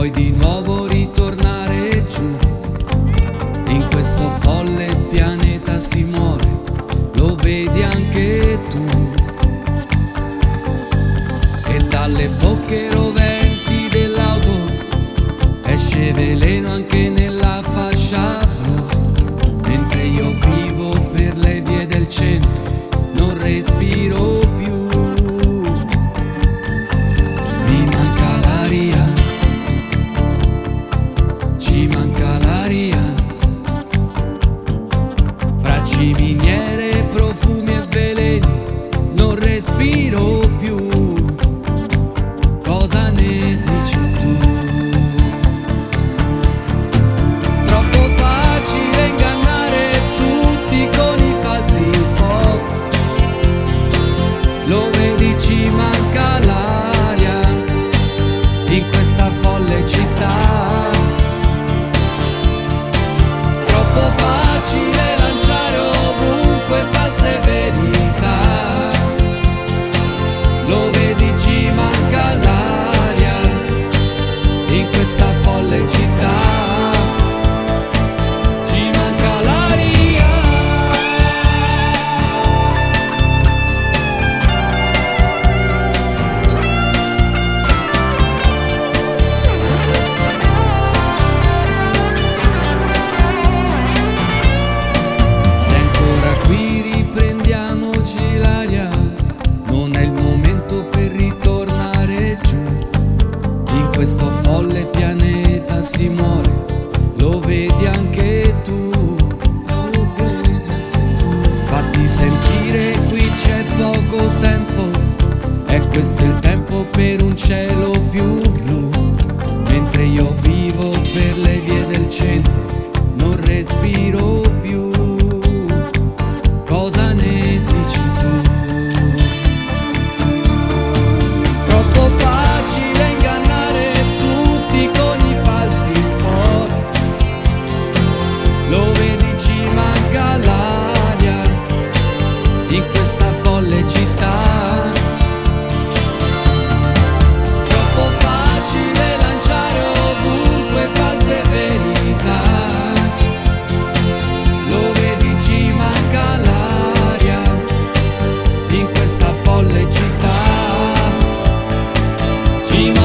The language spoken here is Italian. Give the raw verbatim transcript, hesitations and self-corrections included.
vuoi di nuovo ritornare giù. In questo folle pianeta si muore, lo vedi anche tu. E dalle bocche roventi dell'auto esce veleno anche nella fascia blu. Mentre io vivo per le vie del centro, non respiro più. Mi manca l'aria, ci manca l'aria, fra ciminiere, profumi e veleni, non respiro più. Cosa ne dici tu? Troppo facile ingannare tutti con i falsi spot. Lo vedi, ci manca l'aria in questa folle città. Troppo facile lanciare ovunque false verità. Lo vedi, ci manca l'aria in questa folle città. Ci manca l'aria. Se ancora qui riprendiamoci l'aria, non è il momento per ritornare giù. In questo folle pianeta si muore, lo vedi anche tu. Lo vedi anche tu. Fatti sentire, qui c'è poco tempo, è questo il tempo per un cielo più blu. Mentre io vivo per le vie del centro, non respiro più. Cosa ne dici tu? Troppo facile ingannare tutti con i falsi spot. Lo vedi, ci manca l'aria in questa folle città. Troppo facile lanciare ovunque false verità. Lo vedi, ci manca l'aria in questa folle città. Ci